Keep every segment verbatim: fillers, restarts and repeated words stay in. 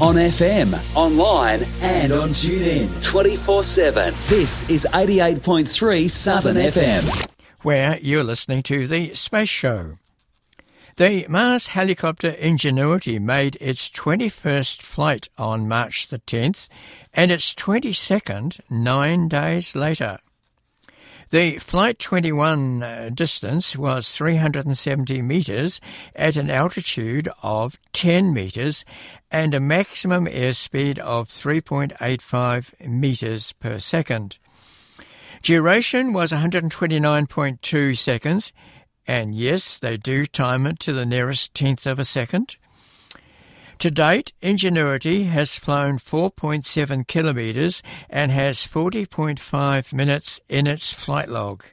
On F M, online and on TuneIn twenty-four seven. This is eighty-eight point three Southern F M. Where you're listening to The Space Show. The Mars helicopter Ingenuity made its twenty-first flight on March the tenth and its twenty-second nine days later. The Flight twenty-one uh, distance was three hundred seventy metres at an altitude of ten metres and a maximum airspeed of three point eight five metres per second. Duration was one hundred twenty-nine point two seconds, and yes, they do time it to the nearest tenth of a second. To date, Ingenuity has flown four point seven kilometres and has forty point five minutes in its flight log.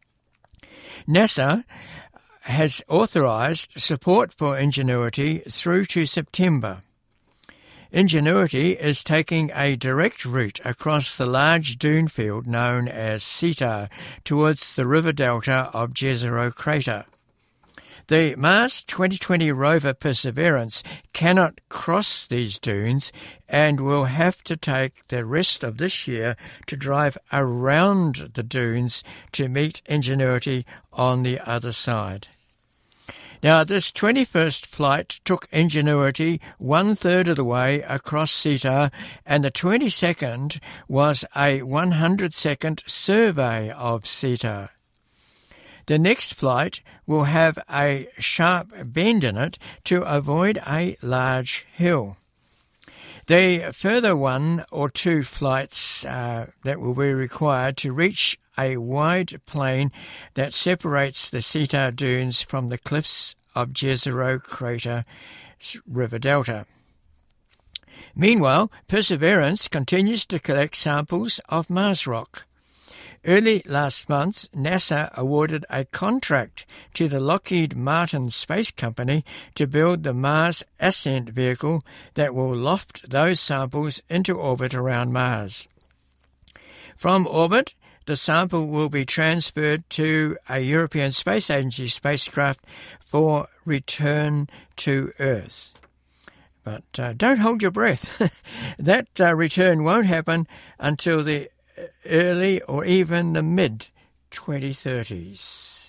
NASA has authorised support for Ingenuity through to September. Ingenuity is taking a direct route across the large dune field known as SETAR towards the river delta of Jezero Crater. The Mars twenty twenty rover Perseverance cannot cross these dunes and will have to take the rest of this year to drive around the dunes to meet Ingenuity on the other side. Now, this twenty-first flight took Ingenuity one-third of the way across SETAR, and the twenty-second was a one hundred second survey of SETAR. The next flight will have a sharp bend in it to avoid a large hill. The further one or two flights uh, that will be required to reach a wide plain that separates the SETAR dunes from the cliffs of Jezero Crater River Delta. Meanwhile, Perseverance continues to collect samples of Mars rock. Early last month, NASA awarded a contract to the Lockheed Martin Space Company to build the Mars Ascent vehicle that will loft those samples into orbit around Mars. From orbit, the sample will be transferred to a European Space Agency spacecraft for return to Earth. But uh, don't hold your breath. That uh, return won't happen until the early or even the mid twenty thirties.